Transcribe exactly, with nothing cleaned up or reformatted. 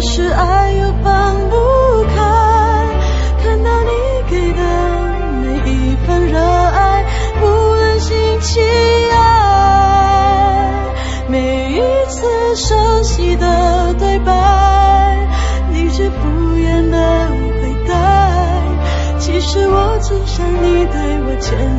是爱又放不开，看到你给的每一份热爱，不忍心弃爱。每一次熟悉的对白，你只敷衍的回答，其实我只想你对我牵